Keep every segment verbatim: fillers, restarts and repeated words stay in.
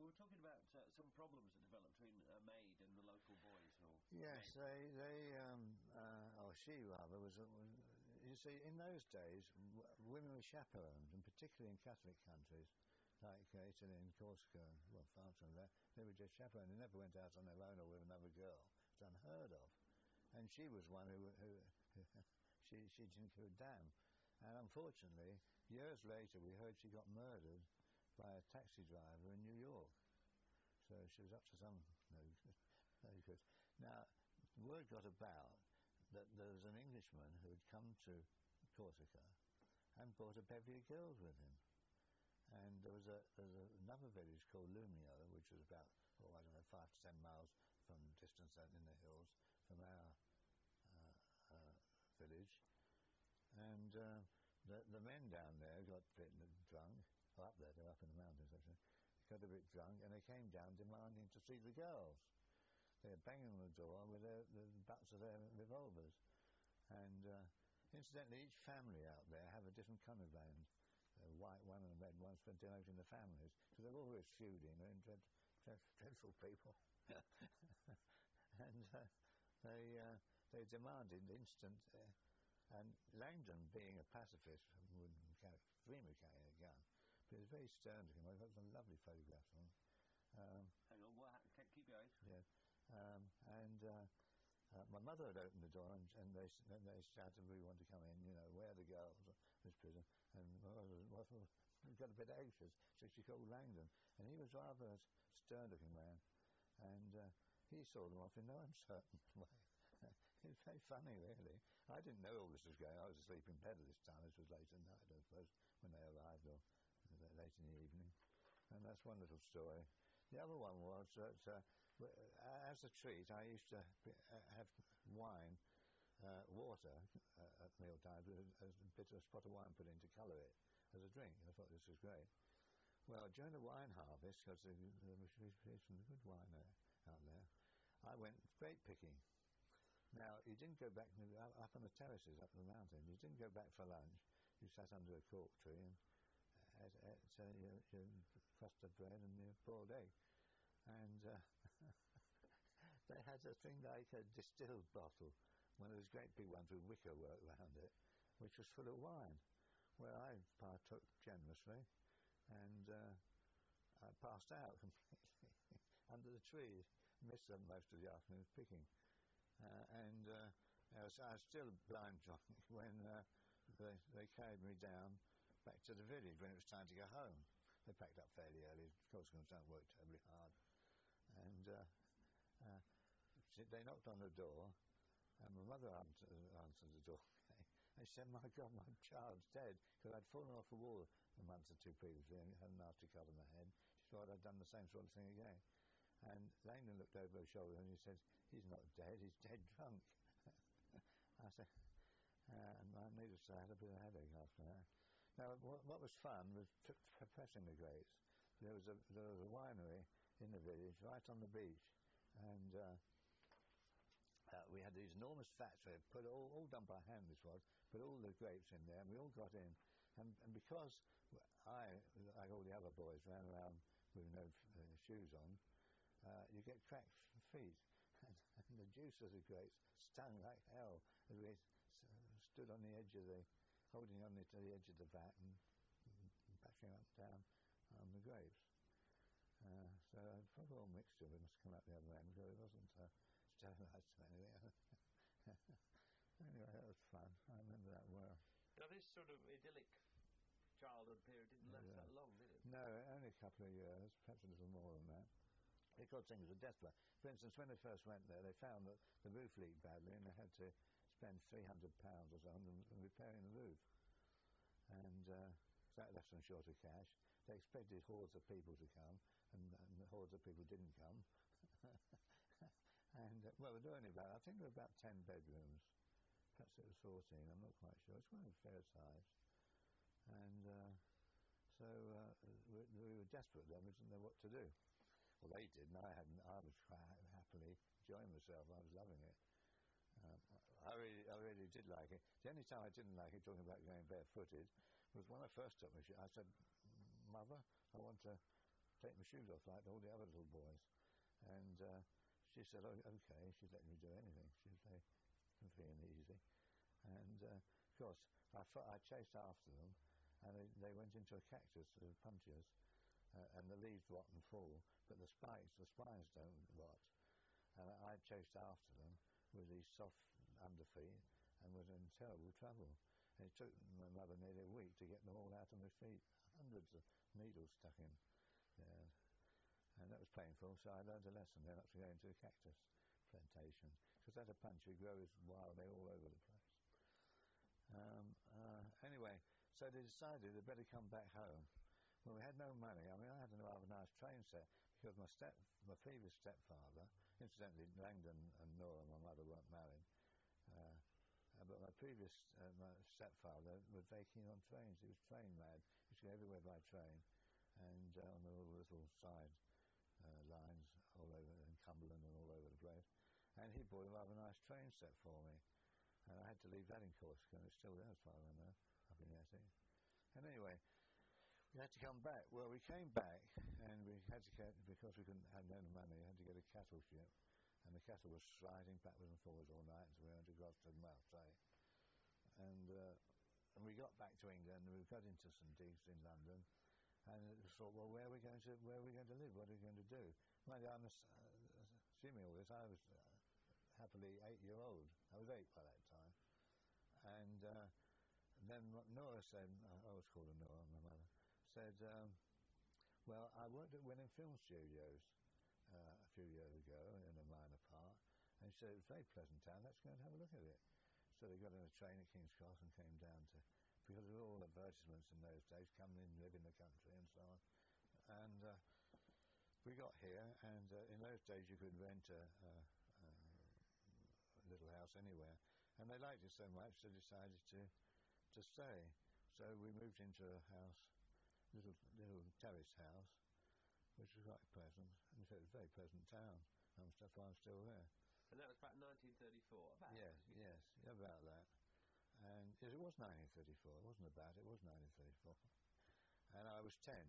were talking about uh, some problems that developed between a maid and the local boys. Or yes, they, they um, uh, or she rather, was, was, you see, in those days, w women were chaperoned, and particularly in Catholic countries, like uh, Italy and Corsica, well, France and that, they were just chaperoned. They never went out on their own or with another girl. It's unheard of. And she was one who, who, who she, she didn't give a damn. And unfortunately, years later, we heard she got murdered by a taxi driver in New York. So she was up to some no good. No good. Now, word got about that there was an Englishman who had come to Corsica and brought a bevy of girls with him. And there was, a, there was a, another village called Lumio, which was about, oh, I don't know, five to ten miles from distance out in the hills from our uh, uh, village. And uh, the, the men down there got a bit drunk, or up there, they're up in the mountains actually, got a bit drunk, and they came down demanding to see the girls. They were banging on the door with their, the butts of their revolvers. And uh, incidentally, each family out there have a different colour band. A white one and a red one for denoting the families. So they're always feuding, they're dread, dread, dreadful people. and uh, they, uh, they demanded instant... Uh, And Langdon, being a pacifist, wouldn't dream of carrying a gun, but he was very stern to him. I've got some lovely photographs of him. Um, Hang on, what, keep going. Yeah, um, and uh, uh, my mother had opened the door, and, and they and they shouted, "We want to come in, you know, where are the girls?" This prison, and my mother was, got a bit anxious, so she called Langdon, and he was rather a stern-looking man, and uh, he saw them off in no uncertain way. It was very funny, really. I didn't know all this was going on. I was asleep in bed at this time. This was late at night, I suppose, when they arrived, or late in the evening. And that's one little story. The other one was that, uh, as a treat, I used to have wine, uh, water, uh, at meal times, with a, a bit of a spot of wine put in to colour it as a drink. I thought this was great. Well, during the wine harvest, because there was some good wine there, out there, I went grape picking. Now, you didn't go back up on the terraces, up the mountain. You didn't go back for lunch. You sat under a cork tree and ate, ate uh, your, your crust of bread and your boiled egg. And uh, they had a thing like a distilled bottle, one of those great big ones with wicker work around it, which was full of wine. Well, I partook generously, and uh, I passed out completely under the trees. Missed them most of the afternoon picking. Uh, and uh, I, was, I was still blind drunk when uh, they, they carried me down back to the village when it was time to go home. They packed up fairly early. Of course, they don't work terribly hard. And uh, uh, they knocked on the door, and my mother answered, answered the door. And she said, "My God, my child's dead," because I'd fallen off a wall a month or two previously and had a nasty cut on the head. She thought I'd done the same sort of thing again. And Langdon looked over her shoulder and he said, "He's not dead, he's dead drunk." I said, uh, and I needless to say, I had a bit of a headache after that. Now, what, what was fun was pressing the grapes. There was, a, there was a winery in the village right on the beach, and uh, uh, we had these enormous vats, put all, all done by hand this was, put all the grapes in there, and we all got in. And, and because I, like all the other boys, ran around with no uh, shoes on, Uh, you get cracked feet, and, and the juice of the grapes stung like hell as we uh, stood on the edge of the, holding on to the edge of the vat and, and bashing up and down on the grapes. Uh, so a whole mixture must come out the other end, because it wasn't uh, sterilised or anything. Anyway, that was fun. I remember that well. Now, this sort of idyllic childhood period didn't last yeah. that long, did it? No, only a couple of years, perhaps a little more than that. Because things were desperate. For instance, when they first went there, they found that the roof leaked badly, and they had to spend three hundred pounds or so on repairing the roof. And uh, that left them short of cash. They expected hordes of people to come, and, and the hordes of people didn't come. and uh, well, there were only about, I think there were about ten bedrooms. Perhaps it was fourteen. I'm not quite sure. It's quite a fair size. And uh, so uh, we, we were desperate then. We didn't know what to do. Well, they did, and I hadn't. I was quite happily enjoying myself. I was loving it. Um, I really, I really did like it. The only time I didn't like it, talking about going barefooted, was when I first took my shoes. I said, "Mother, I want to take my shoes off like all the other little boys. And uh, she said, oh, okay, she's letting me do anything. She was very free and easy. And uh, of course, I, I chased after them, and they, they went into a cactus, uh, punches, uh, and the leaves rot and fall, but the spikes, the spines don't rot. And I chased after them with these soft underfeet and was in terrible trouble. And it took my mother nearly a week to get them all out of my feet. Hundreds of needles stuck in there. And that was painful, so I learned a lesson then not to go into a cactus plantation. Because at a punch, it grows wildly all over the place. Um, uh, anyway, so they decided they'd better come back home. Well, we had no money. I mean, I had a rather nice train set because my step, my previous stepfather, incidentally, Langdon and Nora, my mother, weren't married. Uh, uh, but my previous uh, my stepfather was very keen on trains. He was train mad. He used to go everywhere by train, and uh, on the little side uh, lines all over in Cumberland and all over the place. And he bought a rather nice train set for me. And I had to leave that in Corsica, and it's still there as far as I know, up in Essex. And anyway, we had to come back. Well, we came back, and we had to get, because we couldn't have no money, we had to get a cattle ship. And the cattle was sliding backwards and forwards all night, so we went across to Marseille. And, uh, and we got back to England, and we got into some digs in London, and it was thought, well, where are we going to, where are we going to live? What are we going to do? Mind you, I'm uh, assuming all this, I was uh, happily eight-year-old. I was eight by that time. And uh, then Nora said, uh, I was called Nora, my mother, said, um, well, I worked at Winning Film Studios uh, a few years ago in a minor part, and she said, it was a very pleasant town, let's go and have a look at it. So they got on a train at King's Cross and came down to, because there were all advertisements in those days, come in, live in the country and so on. And uh, we got here, and uh, in those days you could rent a, a, a little house anywhere. And they liked it so much they decided to to stay. So we moved into a house, little little terrace house, which was quite pleasant. And so it was a very pleasant town. And that's why I'm still there. And that was about nineteen thirty-four. About yes, yes, about that. And yes, it was nineteen thirty-four. It wasn't about. It was nineteen thirty-four. And I was ten.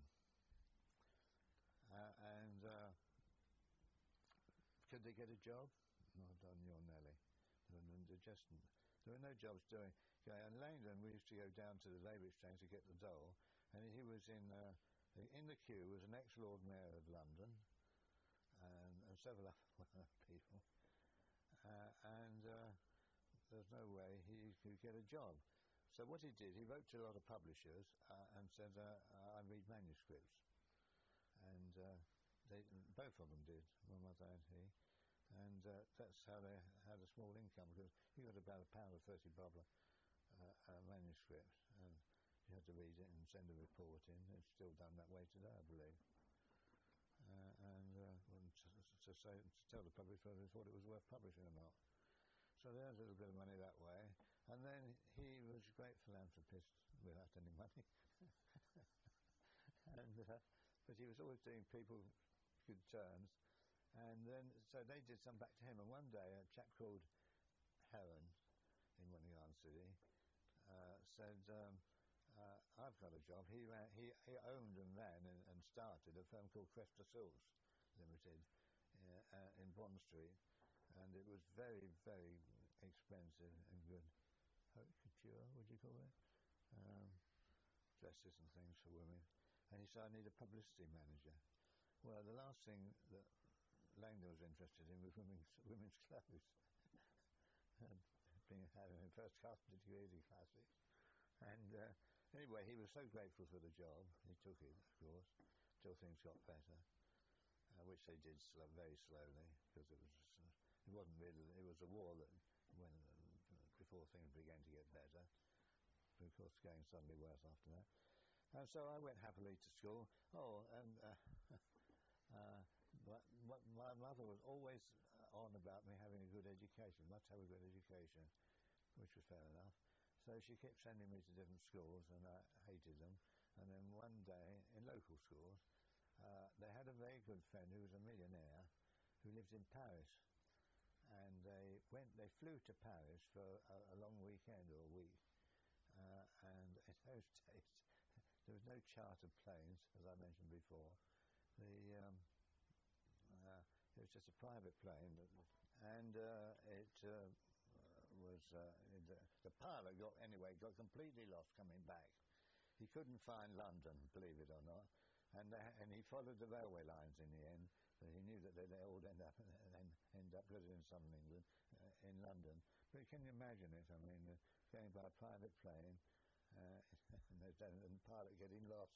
Uh, and uh, could they get a job? Not on your Nelly. And just, there were no jobs doing. Okay, and Langdon, we used to go down to the Labour Exchange to get the dole, and he was in uh, in the queue was an ex-Lord Mayor of London, and, and several other people, uh, and uh, there's no way he could get a job. So what he did, he wrote to a lot of publishers uh, and said, uh, I read manuscripts, and uh, they, both of them did, my mother and he. And uh, that's how they had a small income, because you got about a pound of thirty bob a uh, uh, manuscript, and you had to read it and send a report in. It's still done that way today, I believe. Uh, and uh, to, to, say, to tell the publisher whether they thought it was worth publishing or not. So they had a little bit of money that way. And then he was a great philanthropist without any money. and uh, but he was always doing people good turns. And then, so they did some back to him. And one day, a chap called Heron in Woningard City uh, said, um, uh, I've got a job. He ran, he, he owned and ran and, and started a firm called Cresta Sills Limited uh, uh, in Bond Street. And it was very, very expensive and good. Haute couture, would you call it? Um, dresses and things for women. And he said, I need a publicity manager. Well, the last thing that Langdon was interested in was women's, women's clothes. and being having a first class degree in classics. And uh, anyway, he was so grateful for the job, he took it, of course, till things got better, uh, which they did slow, very slowly, because it was uh, it wasn't really, it was a war that when uh, before things began to get better, but of course going suddenly worse after that. And so I went happily to school. Oh, and uh, uh, But, but my mother was always uh, on about me having a good education, must have a good education, which was fair enough. So she kept sending me to different schools, and I hated them. And then one day, in local schools, uh, they had a very good friend who was a millionaire who lived in Paris. And they went, they flew to Paris for a, a long weekend or a week. Uh, and in those days, there was no chartered planes, as I mentioned before. the um, uh, it was just a private plane, that, and uh, it uh, was uh, it, uh, the pilot got anyway got completely lost coming back. He couldn't find London, believe it or not, and uh, and he followed the railway lines in the end. But he knew that they'd all end up and end up in southern England, uh, in London. But can you imagine it? I mean, uh, going by a private plane, uh, and, the, and the pilot getting lost.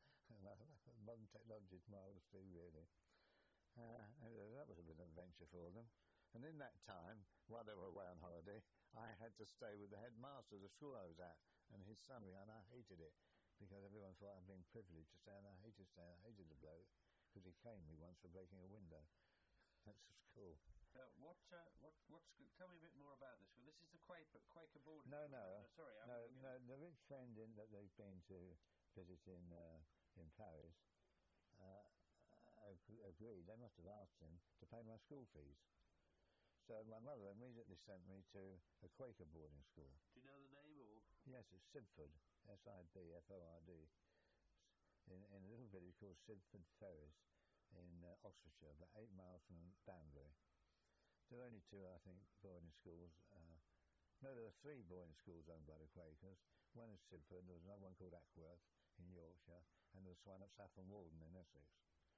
Modern technology is marvellous too, really. Uh, and, uh, that was a bit of an adventure for them. And in that time, while they were away on holiday, I had to stay with the headmaster of the school I was at, and his son, and I hated it, because everyone thought I'd been privileged to stay, and I hated staying. I hated the bloke, because he caned me once for breaking a window. That's the school. Uh, what, uh, what, what's good? Tell me a bit more about this. Well, this is the Quaker, Quaker boarding No, school. no, Uh, sorry, I'm no, looking no. at- The rich friend in, that they've been to visit in uh, in Paris uh, ag- agreed. They must have asked him to pay my school fees. So my mother immediately sent me to a Quaker boarding school. Do you know the name or? Yes, it's Sibford, S I B F O R D, in, in a little village called Sibford Ferris in uh, Oxfordshire, about eight miles from Banbury. There are only two, I think, boarding schools. Uh, no, there are three boarding schools owned by the Quakers. One is Sibford, there was another one called Ackworth in Yorkshire, and there was one at Saffron Walden in Essex.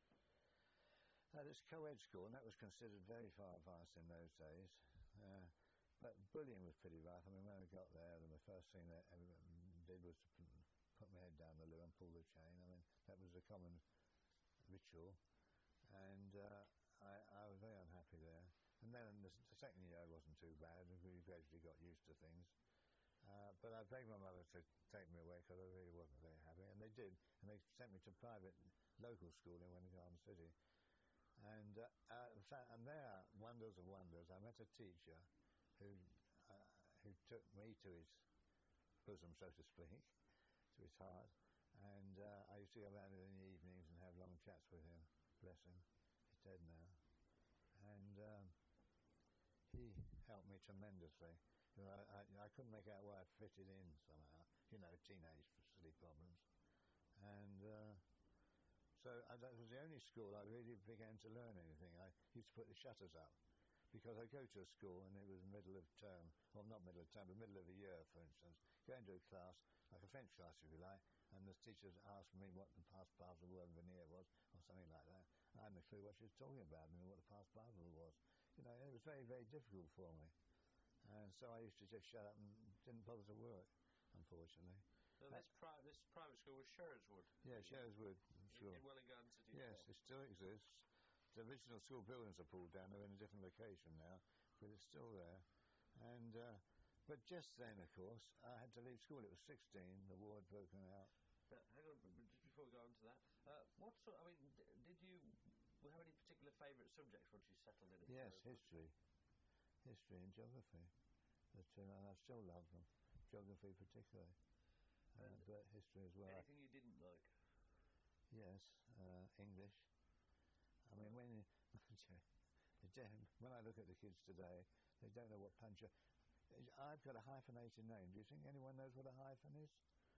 Uh, it's a co-ed school, and that was considered very far advanced in those days. Uh, but bullying was pretty rough. I mean, when I got there, the first thing that everyone did was to p- put my head down the loo and pull the chain. I mean, that was a common ritual, and uh, I, I was very unhappy there. And then the, the second year wasn't too bad. We gradually got used to things. Uh, but I begged my mother to take me away because I really wasn't very happy, and they did. And they sent me to private local school in Winter Garden City. And uh, uh, in fact, and there, wonders of wonders, I met a teacher who uh, who took me to his bosom, so to speak, to his heart. And uh, I used to go around in the evenings and have long chats with him. Bless him, he's dead now. And um, he helped me tremendously. You know, I, I, I couldn't make out where I fitted in somehow. You know, teenage silly problems. And uh, so uh, that was the only school I really began to learn anything. I used to put the shutters up, because I go to a school and it was middle of term, well not middle of term, but middle of the year, for instance, go into a class, like a French class if you like, and the teachers asked me what the past parcel word veneer was, or something like that. I hadn't a clue what she was talking about, and what the past parcel was. You know, it was very, very difficult for me. And so I used to just shut up and didn't bother to work, unfortunately. So this, pri- this private school was Sherwood. Yeah, Sherwood School. In, in Welwyn Garden City. Yes, Well. it still exists. The original school buildings are pulled down. They're in a different location now, but it's still there. And uh, but just then, of course, I had to leave school. It was sixteen. The war had broken out. Uh, hang on, but just before we go on to that, uh, what sort? I mean, d- did you have any particular favourite subjects once you settled in? Yes, history, history and geography. The two, and I still love them. Geography particularly, uh, but history as well. Anything you didn't like? Yes, uh, English. I mean, when you, when I look at the kids today, they don't know what punctuation. I've got a hyphenated name. Do you think anyone knows what a hyphen is?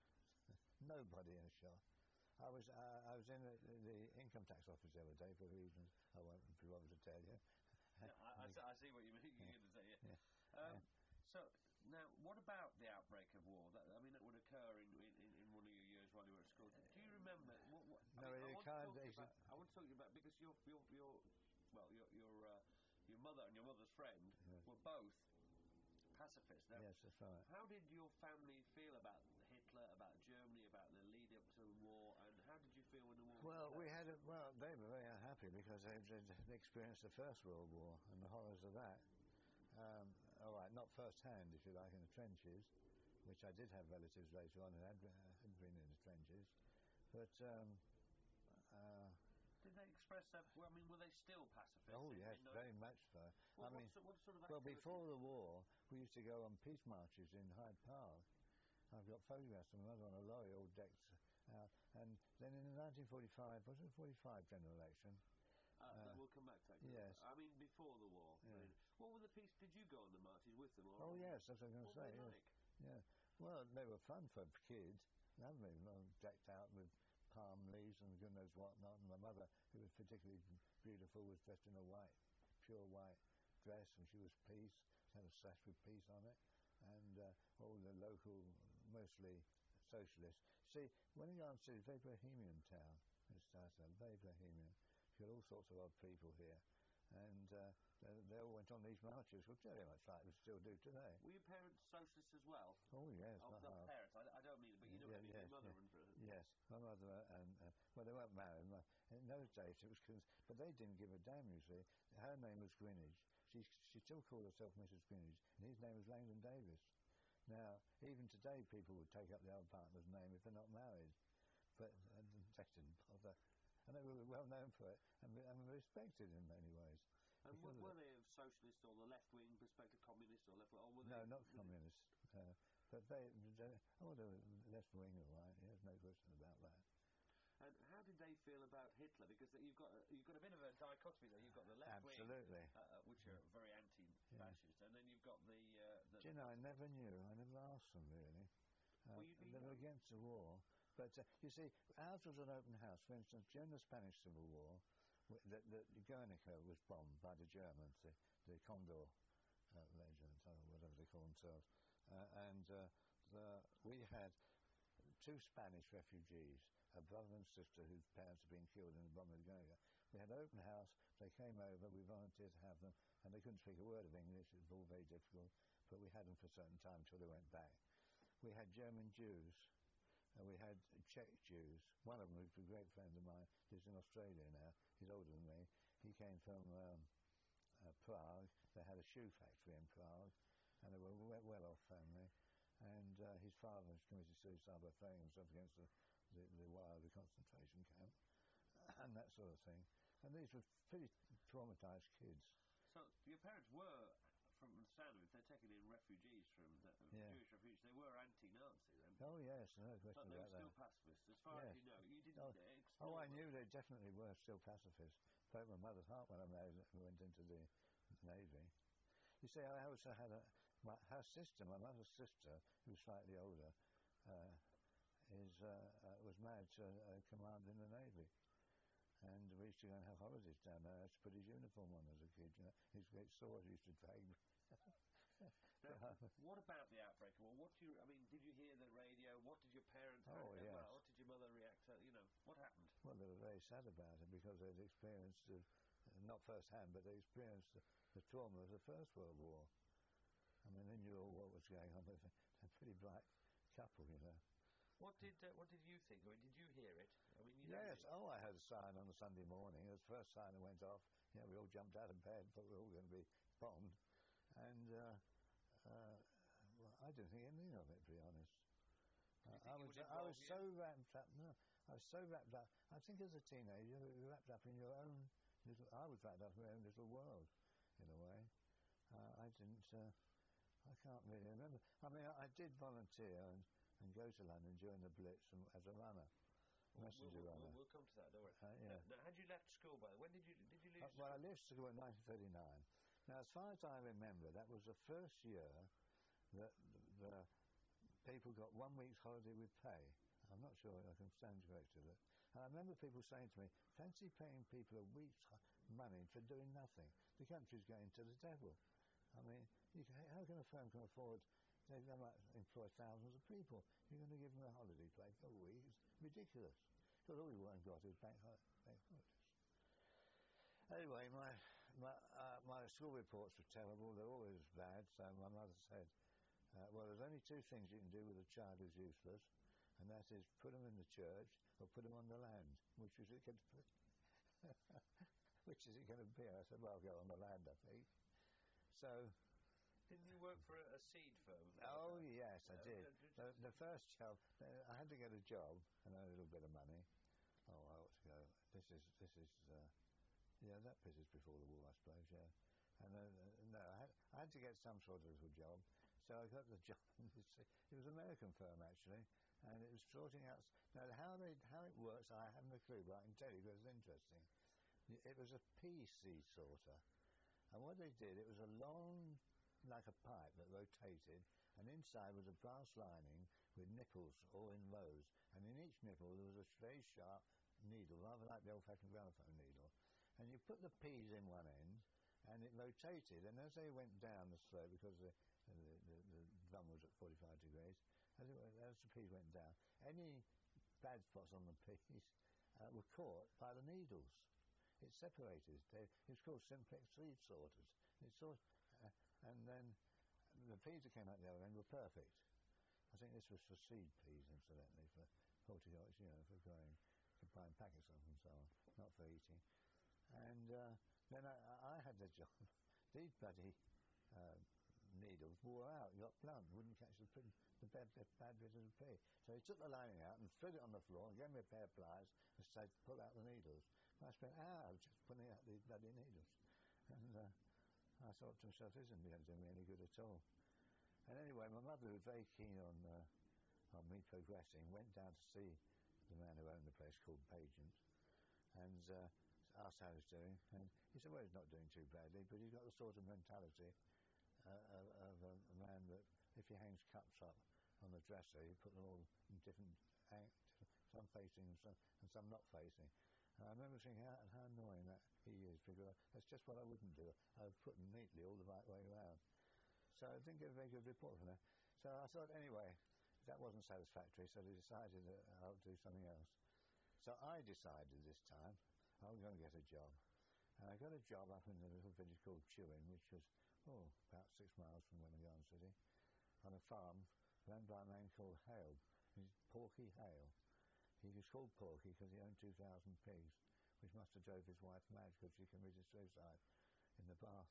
Nobody in a shop. I was uh, I was in the, the income tax office the other day for reasons I won't be able to tell you. Yeah, I, I, see, I see what you mean. You're going to say, yeah. Yeah. Um, Yeah. So now, what about the outbreak of war? That, I mean, that would occur in, in, in one of your years while you were at school. Do you remember? What, what, No, I, mean, I, it want can't. to talk to you It's about, I want to talk to you about because your your your well your your uh, your mother and your mother's friend Yeah. were both pacifists. Now, Yes, that's right. how did your family feel about Hitler, about Germany, about the lead up to the war, and how did you feel when the war? Well, was we had a, well, they were very unhappy because they they experienced the First World War and the horrors of that. Um, all right, not first hand, if you like, in the trenches, which I did have relatives later on who had, uh, had been in the trenches. But um, uh, Did they express that? Well, I mean, were they still pacifists? oh in- yes, in those- very much so. Well, I mean, what, sort, what sort of well, activities- before the war, we used to go on peace marches in Hyde Park. I've got photographs of my mother on a lorry all decked out. And then in the nineteen forty-five, was it the forty-five general election? Uh, Uh, we'll come back to that. yes. I mean, before the war. Yeah. I mean, what were the peace? Did you go on the marches with them? Or Oh or yes, that's what I was What going to were say. they Yes. like? Yeah. Well, they were fun for kids. Lovely, well, decked out with palm leaves and goodness knows what not. And my mother, who was particularly beautiful, was dressed in a white, pure white dress, and she was peace, had a sash with peace on it, and uh, all the local, mostly socialists. See, when you go to it's a very bohemian town, it's a very bohemian. You've got all sorts of odd people here, and uh, they, they all went on these marches, which very much like we still do today. Were your parents socialists as well? Oh yes, Oh, not not half. parents. I, I don't mean it, but you know Yeah, what I mean. yes, Your mother yeah. and brother. Yes, my mother and uh, well, they weren't married. My, in those days, it was, cons- but they didn't give a damn. You see, her name was Greenwich. She she still called herself Missus Greenwich, and his name was Langdon Davis. Now, even today, people would take up the old partner's name if they're not married, but uh, they didn't bother, and they were well known for it and, and respected in many ways. And were, were they of socialist or the left-wing perspective, communist or left-wing? Or were No, they, not were communist. Uh, but they, they, oh, they were left-wing, all right. There's no question about that. They, and how did they feel about Hitler? Because you've got a, you've got a bit of a dichotomy there. You've got the left wing, Absolutely. uh, uh, which are very anti-fascist, yeah. and then you've got the. Uh, the Do you know, I never knew. I never asked them really. Uh, well, they were against the war, but uh, you see, ours was an open house. For instance, during the Spanish Civil War, The, the, the Guernica was bombed by the Germans, the, the Condor uh, Legion, or whatever they call themselves. Uh, and uh, the, we had two Spanish refugees, a brother and sister whose parents had been killed in the bombing of Guernica. We had an open house, they came over, we volunteered to have them, and they couldn't speak a word of English, it was all very difficult, but we had them for a certain time until they went back. We had German Jews. And we had Czech Jews. One of them, who's a great friend of mine, lives in Australia now. He's older than me. He came from um, uh, Prague. They had a shoe factory in Prague, and they were a well-off family. And uh, his father has committed suicide by throwing himself against the, the, the wire of the concentration camp, and that sort of thing. And these were pretty traumatised kids. So your parents were, from the sound of it, they're taking in refugees from the, Yeah. Jewish refugees. They were anti-Nazi then. Oh yes, no question But they were about still that. pacifists, as far Yes. as you know. You didn't Oh, explore oh, I them. knew they definitely were still pacifists. Broke my mother's heart when I married, went into the Navy. You see, I also had a my, her sister, my mother's sister, who's slightly older, uh, is uh, uh, was married to a commander in the Navy. And we used to go and have holidays down there. I used to put his uniform on as a kid. You know, his great sword used to drag me. Now, what about the outbreak? Well, what do you? I mean, did you hear the radio? What did your parents? Oh, react, yes. Well, what did your mother react to? You know, what happened? Well, they were very sad about it because they'd experienced, uh, not firsthand, but they experienced the, the trauma of the First World War. I mean, they knew all what was going on. But they're a pretty bright couple, you know. What did uh, What did you think? I mean, did you hear it? I mean, you Yes. don't Oh, I heard a sign on a Sunday morning. It was the first sign that went off. Yeah, we all jumped out of bed, thought we were all going to be bombed, and uh, uh, well, I didn't think anything of it, to be honest. Did you Uh, think I it was would I was involve so wrapped up. No, I was so wrapped up. I think as a teenager, you were wrapped up in your own little. I was wrapped up in my own little world, in a way. Uh, I didn't. Uh, I can't really remember. I mean, I, I did volunteer and, and go to London during the Blitz and, as a runner, We'll, messenger we'll, runner. we'll, we'll come to that. Don't worry. Uh, yeah. Now, now, had you left school by? When did you did you leave? Uh, well, I left school in nineteen thirty-nine. Now, as far as I remember, that was the first year that the people got one week's holiday with pay. I'm not sure I can stand corrected. And I remember people saying to me, fancy paying people a week's money for doing nothing. The country's going to the devil. I mean, you can, how can a firm can afford, they, they might employ thousands of people. You're going to give them a holiday pay for a week? It's ridiculous. Because all we want got is bank, ho- bank holidays. Anyway, my my, uh, my school reports were terrible. They're always bad. So my mother said, uh, well, there's only two things you can do with a child who's useless, and that is put them in the church or put them on the land. Which is it going to be? Which is it going to be? I said, well, I'll go on the land, I think. So... Didn't you work for a, a seed firm? Oh, yes, I Uh, did. uh, did The, the first job, uh, I had to get a job and a little bit of money. Oh, I ought to go. This is, this is, uh, yeah, that pisses before the war, I suppose, yeah. And uh, no, I had, I had to get some sort of little job. So I got the job. It was an American firm, actually, and it was sorting out. Now, how they, how it works, I haven't a clue, but I can tell you because it's interesting. It was a pea seed sorter, and what they did, it was a long like a pipe that rotated, and inside was a brass lining with nipples all in rows, and in each nipple there was a very sharp needle, rather like the old-fashioned gramophone needle. And you put the peas in one end, and it rotated, and as they went down the slope, because the, the, the, the drum was at forty-five degrees, as, it, as the peas went down, any bad spots on the peas uh, were caught by the needles. It separated. They, it was called simplex seed sorters. It sort, uh, and then the peas that came out the other end were perfect. I think this was for seed peas, incidentally, for horticulture, you know, for growing, to buying packets of them and so on, not for eating. And uh, then I, I had the job. These bloody uh, needles wore out, got blunt, wouldn't catch the, the bad, the bad bit of the pea. So he took the lining out and threw it on the floor and gave me a pair of pliers and said, pull out the needles. And I spent hours just pulling out these bloody needles. And uh, I thought to myself, this isn't going to do me any good at all. And anyway, my mother was very keen on uh, on me progressing, went down to see the man who owned the place, called Pagent, and uh, asked how he was doing. And he said, well, he's not doing too badly, but he's got the sort of mentality uh, of, of a, a man that if he hangs cups up on the dresser, he put them all in different angles, some facing and some, and some not facing. And I remember thinking how, how annoying that he is, because that's just what I wouldn't do. I would put them neatly all the right way around. So I didn't get a very good report from that. So I thought, anyway, that wasn't satisfactory, so I decided that I'll do something else. So I decided this time I was going to get a job. And I got a job up in a little village called Chewing, which was, oh, about six miles from Winnegarn City, on a farm run by a man called Hale. He's Porky Hale. He was called Porky because he owned two thousand pigs, which must have drove his wife mad because she committed suicide in the bath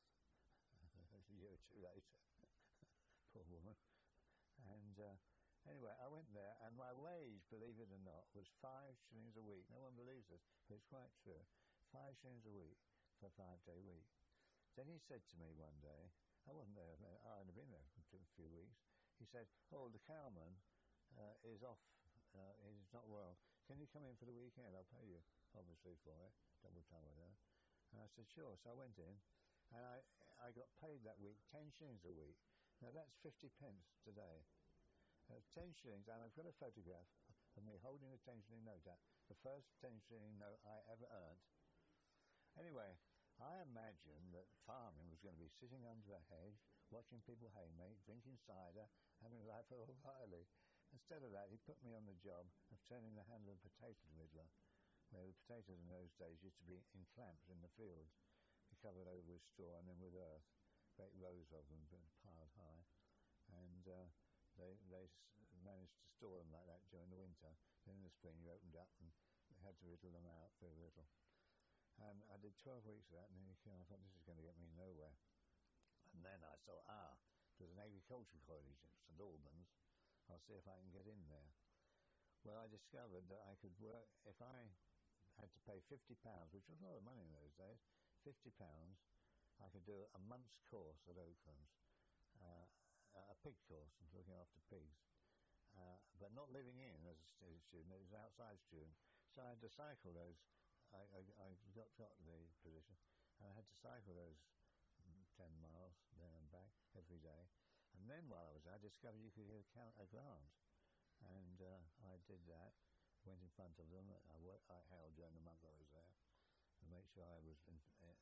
a year or two later. Poor woman. And uh, anyway, I went there, and my wage, believe it or not, was five shillings a week. No one believes this, but it's quite true. Five shillings a week for a five-day week. Then he said to me one day, I wasn't there, I hadn't been there for a few weeks. He said, oh, the cowman uh, is off, uh, he's not well. Can you come in for the weekend? I'll pay you, obviously, for it. Double time with that. And I said, sure. So I went in, and I, I got paid that week ten shillings a week. Now, that's fifty pence today. Uh, ten shillings, and I've got a photograph of me holding a ten shilling note out. The first ten shilling note I ever earned. Anyway, I imagined that farming was going to be sitting under a hedge, watching people haymake, drinking cider, having life all Riley. Instead of that, he put me on the job of turning the handle of a potato dribbler, where the potatoes in those days used to be in clamps in the fields, covered over with straw and then with earth, great rows of them piled high. And uh, they, they s- managed to store them like that during the winter. Then in the spring you opened up and you had to whittle them out very little. And I did twelve weeks of that, and then I thought, this is going to get me nowhere. And then I thought, ah, there's an agricultural college at St Albans. I'll see if I can get in there. Well, I discovered that I could work, if I had to pay fifty pounds, which was a lot of money in those days, fifty pounds, I could do a month's course at Oaklands, uh, a pig course, looking after pigs, uh, but not living in as a student, it was an outside student. So I had to cycle those, I, I, I got, got the position, and I had to cycle those ten miles there and back every day. And then while I was there, I discovered you could get a, count, a grant, and uh, I did that, went in front of them, I, worked, I held during the month I was there, to make sure I was in, uh,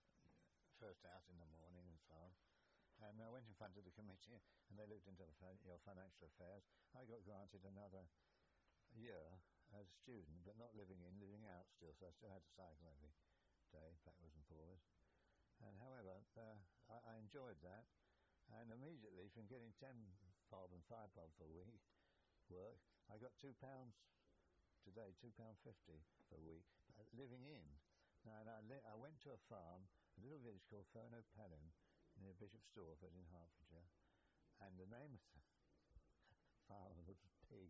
first out in the morning and so on. And I went in front of the committee, and they looked into the fi- your financial affairs. I got granted another year as a student, but not living in, living out still, so I still had to cycle every day, backwards and forwards. And however, uh, I, I enjoyed that, and immediately from getting ten bob and five bob for a week work, I got two pounds today, two pound fifty for a week, uh, living in. Now, and I, li- I went to a farm, a little village called Furno Pelham, near Bishop Stortford in Hertfordshire, and the name of the farm was Pig.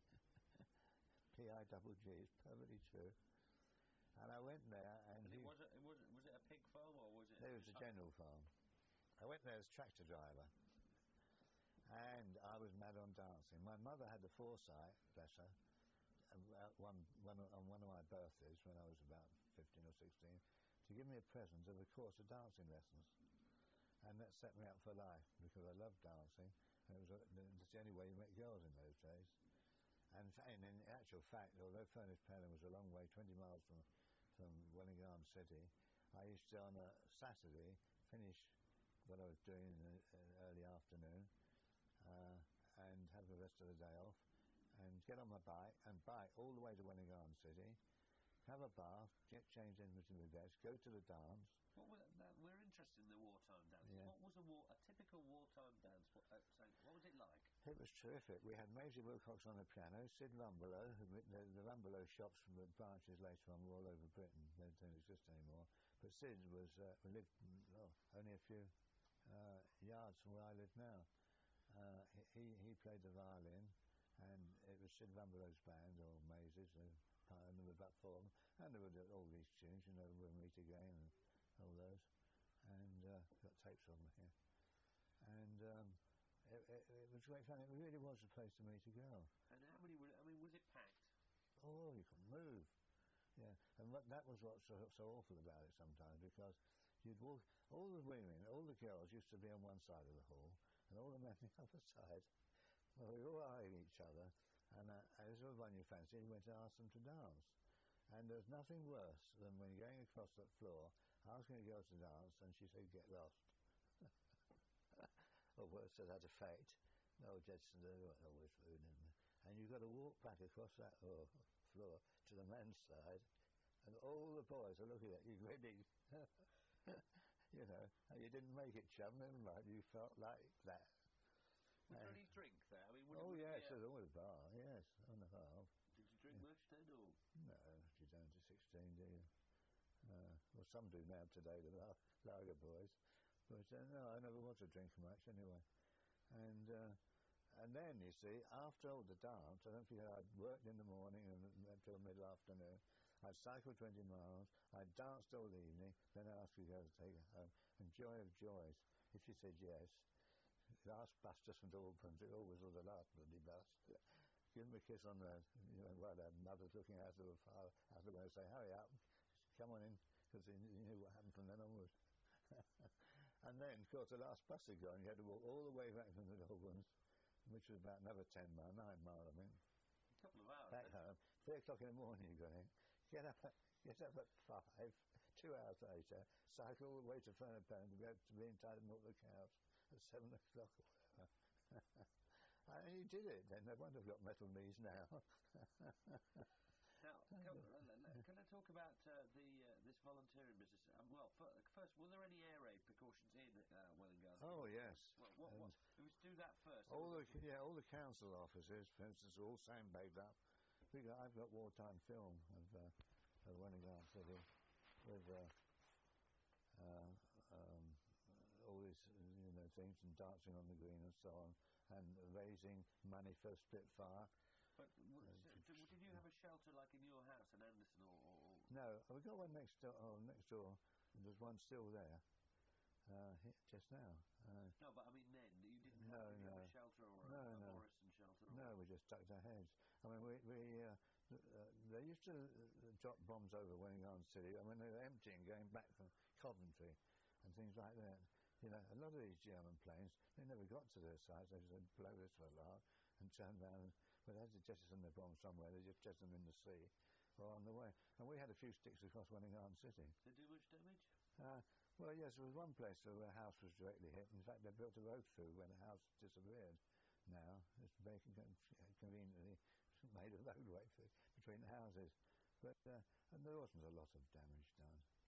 P I G G, it's perfectly true. And I went there, and, and he, it was, it, was, it, was it a pig farm, or was it? It was a general farm. I went there as tractor driver, and I was mad on dancing. My mother had the foresight, bless her, at one, one, on one of my birthdays when I was about fifteen or sixteen, to give me a present of a course of dancing lessons. And that set me up for life because I loved dancing. And it was a, it's the only way you met girls in those days. And, and in actual fact, although Furnace Pelham was a long way, twenty miles from from Welwyn Garden City, I used to on a Saturday finish what I was doing in the uh, early afternoon uh, and have the rest of the day off and get on my bike and bike all the way to Welwyn Garden City, have a bath, get changed in between the desk, go to the dance. What was that, we're interested in the wartime dances. Yeah. What was a, war, a typical wartime dance? What, uh, Saint, what was it like? It was terrific. We had Maisie Wilcox on the piano, Sid Rumbelow, who, the, the Rumbelow shops from the branches later on were all over Britain. They don't exist anymore. But Sid was uh, lived oh, only a few uh, yards from where I live now. Uh, he he played the violin, and it was Sid Rumbelow's band or Maisie's. Uh, and there were about four of them, and there were all these tunes, you know, We'll Meet Again and all those, and uh, got tapes of them here. And um, it, it, it was great fun. It really was a place for me to go. And how many were? I mean, was it packed? Oh, you couldn't move. Yeah, and what, that was what's so, so awful about it sometimes, because you'd walk, all the women, all the girls used to be on one side of the hall, and all the men on the other side. Well, we were all eyeing each other, and uh, as there was one you fancied, you went to ask them to dance. And there's nothing worse than when you're going across that floor, asking a girl to dance, and she said, "Get lost." Or worse to that effect. No, Jedson, always rude, isn't it? And you've got to walk back across that oh, floor to the men's side, and all the boys are looking at you grinning. You know, and you didn't make it, chum, never mind, you felt like that. Was there any drink there? I mean, would Oh, it, yes, yeah. there's always a bar, yes, on the half. Did you drink Yeah. much then, or? No, you don't to sixteen, do you? Uh, well, some do now today, the la- lager boys. But uh, no, I never was a drinker much anyway. And uh, and then, you see, after all the dance, I don't forget I'd worked in the morning and until mid-afternoon. I'd cycled twenty miles, I'd danced all the evening, then I asked you guys to take her home. And joy of joys, if she said yes, last bus to St Albans, it always was the last bloody bus. Give them a kiss on the, you know, while their mother's looking out of the fire, out of the window, say, "Hurry up, come on in," because he knew what happened from then onwards. And then, of course, the last bus had gone, you had to walk all the way back from the Albans, which was about another ten mile, nine mile, I think. A couple of hours. Back then. home, three o'clock in the morning you got in, get up at, get up at five, two hours later, cycle all the way to Furnace Pelham to be able to be in time to milk the cows at seven o'clock or whatever. And you did it then, they won't have got metal knees now. Now, can, uh, can I talk about uh, the uh, this volunteering business? Um, well, f- first, were there any air raid precautions in uh, Welwyn Garden? Oh yes. Well, what, what, let's do that first. All the yeah, all the council offices, for instance, are all sandbagged up. We got, I've got wartime film of uh, of Welwyn Garden City with uh, uh, um, all these you know things and dancing on the green and so on, and raising money for Spitfire. But w- so, did, did you have a shelter like in your house in Anderson, or? or, or No, we got one next door. Oh, next door, there's one still there. Uh, he- just now. Uh, no, but I mean then you didn't No, have, did you no. have a shelter or a, No, a no. Morrison shelter. Or No, we just tucked our heads. I mean, we, we uh, uh, they used to uh, drop bombs over Welwyn Garden City. I mean, they were emptying, going back from Coventry and things like that. You know, a lot of these German planes, they never got to their sites. They just blow this for a lark and turn around. And, but they had to jettison their bombs somewhere. They just jettison them in the sea or on the way. And we had a few sticks across Welwyn Garden City. Did they do much damage? Uh, well, yes, there was one place where a house was directly hit. In fact, they built a road through when the house disappeared. Now it's very con- conveniently made a roadway through between the houses, but uh, and there wasn't a lot of damage done.